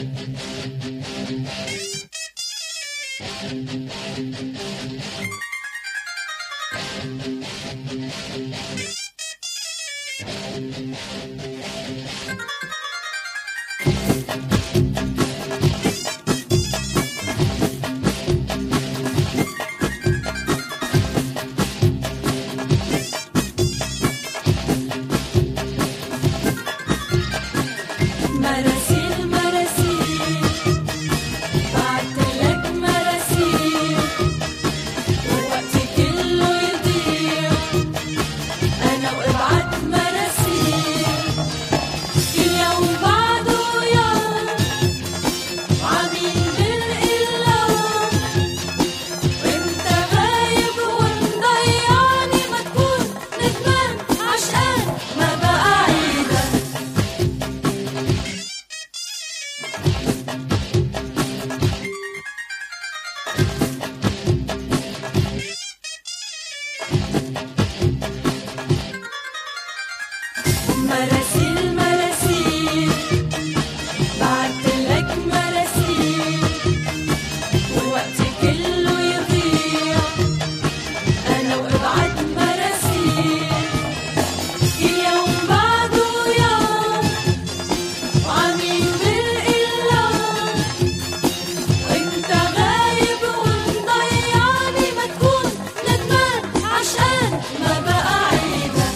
مراسيل مراسيل بعتلك مراسيل ووقتي كله يضيع أنا وابعت مراسيل كل يوم بعده يوم وعمين بالقلة وانت غايب ومضيعني ما تكون ندمان عشان ما بقى عيدك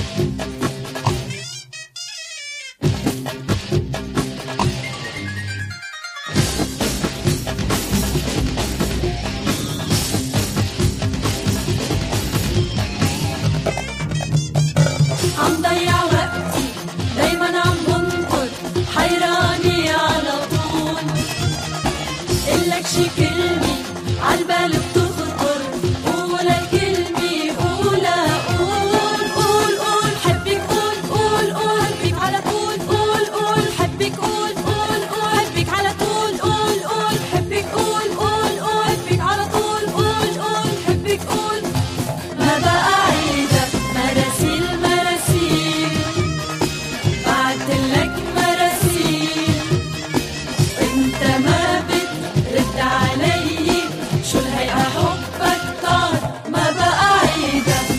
عم ضيع وقتي دايما عم بنطر حيراني على طول قلك شي كلمة عالبال بتخطر قول الكلمة قولها قول حبك قول حبك على طول قول حبك قول حبك على طول قول حبك قول حبك على طول قول حبك قول ما بقى عيدك مراسيل مراسيل بعتلك مراسيل انت ما بترد علي شو الهيئة حبك طار ما بقى عيدك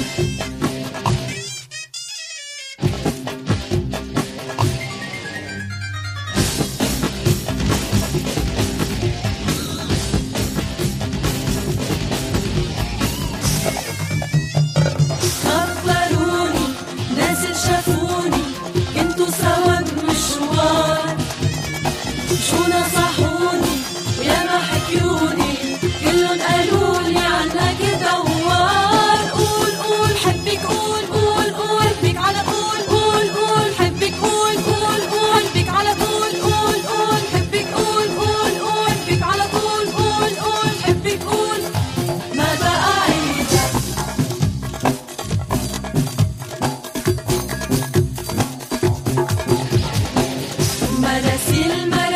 خبروني ناس اللي شافوني كنتوا سوا بمشوار شو نصحوني ويا ما حكيوني كلن قالولي عنك دوار قول حبك قول حبك على طول قول حبك قول حبك على طول قول حبك قول حبك على طول قول حبك قول ما بقى عيدك مراسيل